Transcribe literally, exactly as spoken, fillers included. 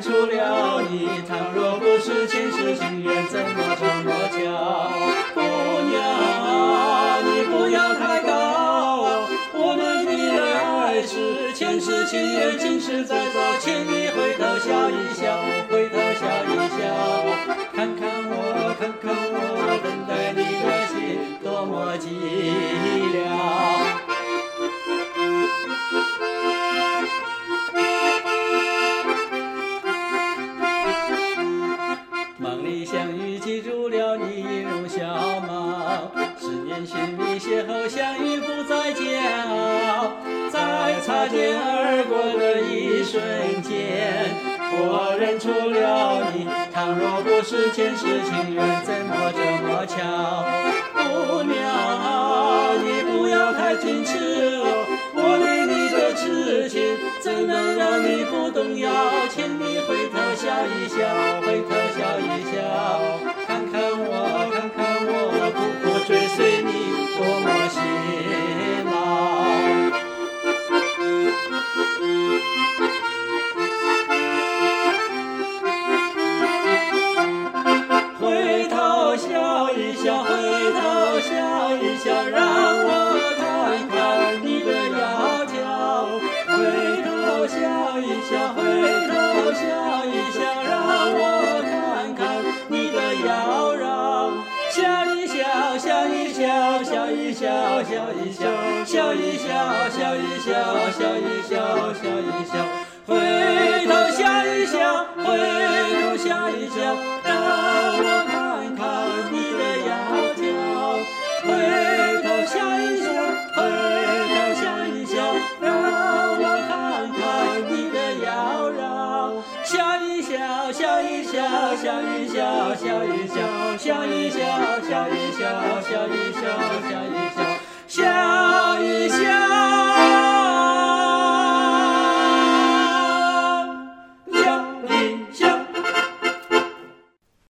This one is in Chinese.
除了你，倘若不是前世情缘，怎么这么巧？姑娘，你不要太高，我对你的爱是前世情缘，今世再造，请你回头笑一笑，回头笑一笑，看看我，看看我，等待你的心多么寂寥。梦里相遇，记住了你音容笑貌，十年寻觅邂逅相遇不再煎熬，在擦肩而过的一瞬间，我认出了你，倘若不是前世情缘，怎么这么巧？姑娘，你不要太矜持哦，我对你的痴情怎能让你不动摇？请你回头笑一笑，回头笑一笑，看看我，看看我，苦苦追随你，多么辛劳。回头笑一笑，回头笑一笑，让我看看你的窈窕。回头笑一笑，回头笑一笑，让我看看你的妖娆。笑一笑，笑一笑，笑一笑，笑一笑，笑一笑，笑一笑，笑一笑，笑一笑。回头笑一笑，回头笑一笑，让我看看你的窈窕。回头笑一笑，回头笑一笑，让我看看你的妖娆。笑一笑，笑一笑，笑一笑，笑一笑，笑一